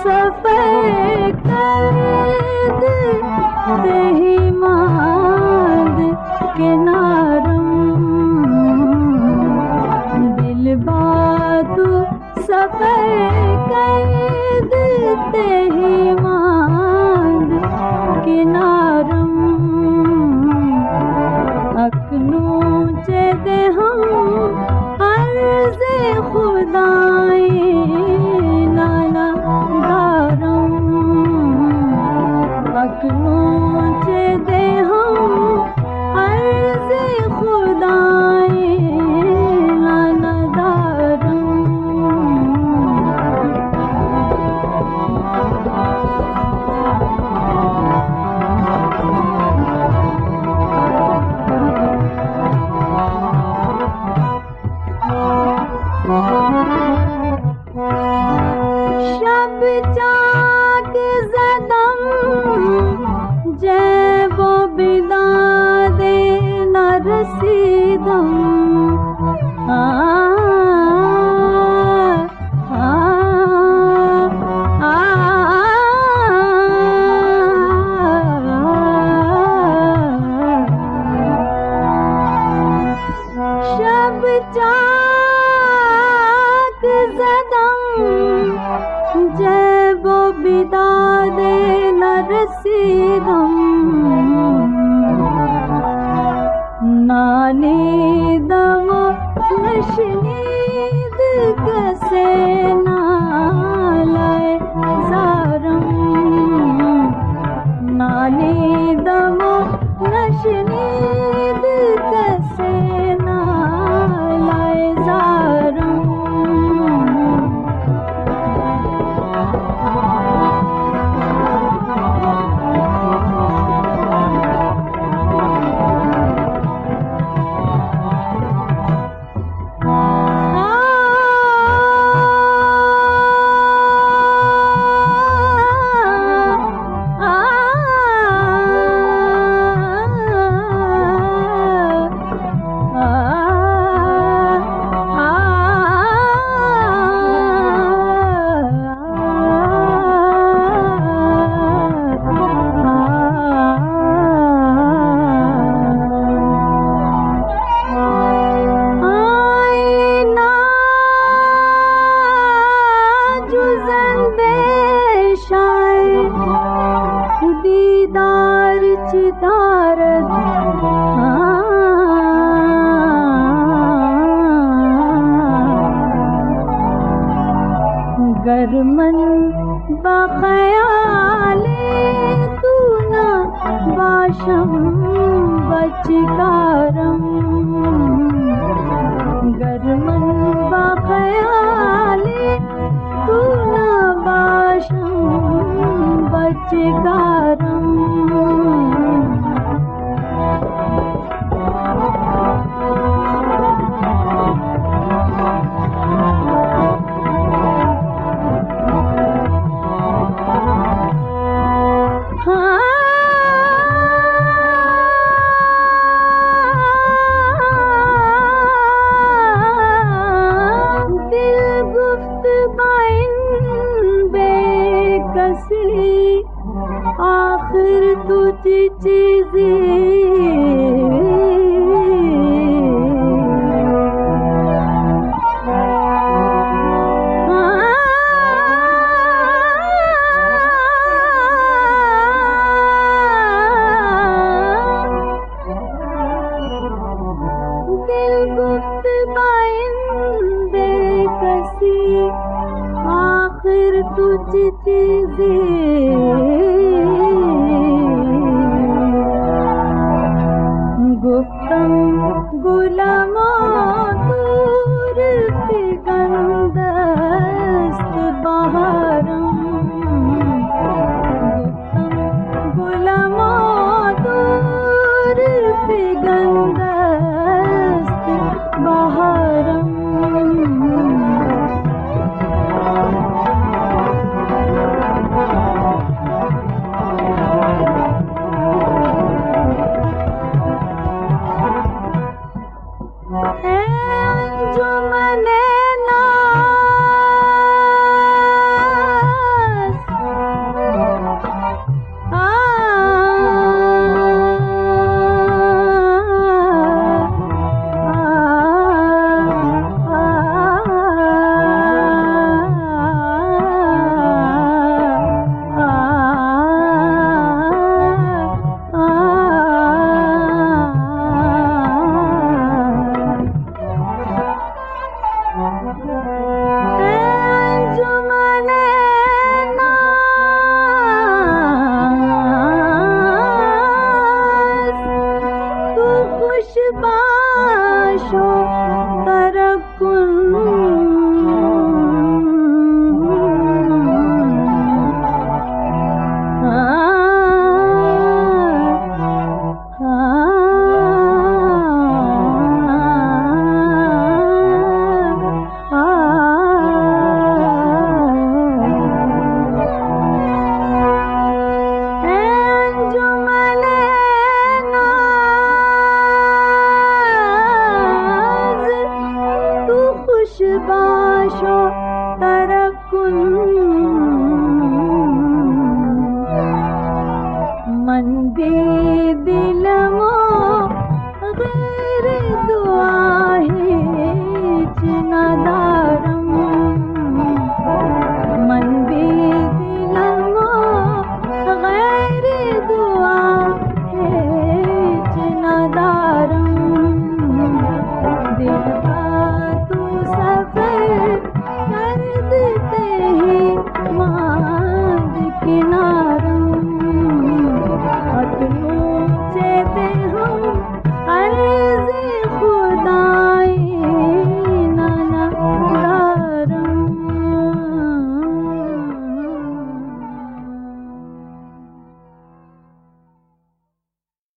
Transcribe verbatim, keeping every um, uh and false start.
सफर कर दही मांद के नारम दिल बातू सफर कर दही मांद के नारम अखनों चेदे हम अर्ज़े खुदाई नाना दारम अखनों चेदे हम अर्ज़े खुदाई नाना दारम शब चाक ज़दम जै वो बिदादे न रसीदम आ, आ, आ, शब चाक ज़दम जै वो बिदादे न रसीदम नानीदम नशनीद कसे नालाए ज़ारम नानीदम नशनीद कसे नालाए ज़ारम दीदार चितारत गरमन बख़याले तू न बाशम बचकारम गरमन बख़याले तू न बाशम बचकारम आखिर तुझी चीज़ें दिल गुफ्त बाइन बेकसी आखिर तुझी चीज़ें गुफ्तम गुलामों दूर फिगंदस्त बहारम गुफ्तम गुलामों दूर फिगंदस्त बहारम शोर